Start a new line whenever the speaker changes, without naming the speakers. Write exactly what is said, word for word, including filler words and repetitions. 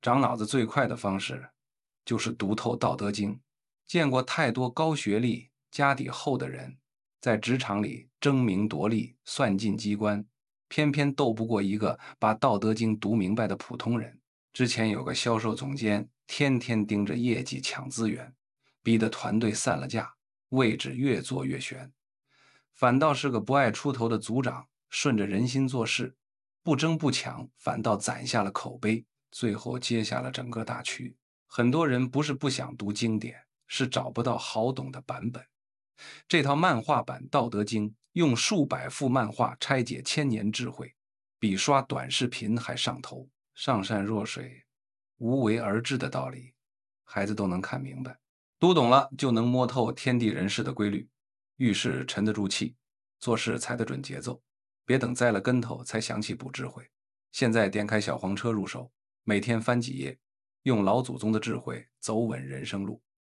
长脑子最快的方式就是读透《道德经》。见过太多高学历、家底厚的人，在职场里争名夺利、算尽机关，偏偏斗不过一个把《道德经》读明白的普通人。之前有个销售总监，天天盯着业绩抢资源，逼得团队散了架，位置越做越悬。反倒是个不爱出头的组长，顺着人心做事，不争不抢，反倒攒下了口碑，最后接下了整个大区。很多人不是不想读经典，是找不到好懂的版本。这套漫画版《道德经》用数百幅漫画拆解千年智慧，比刷短视频还上头。上善若水，无为而治的道理，孩子都能看明白。读懂了，就能摸透天地人事的规律，遇事沉得住气，做事踩得准节奏。别等栽了跟头才想起补智慧。现在点开小黄车入手，每天翻几页，用老祖宗的智慧走稳人生路。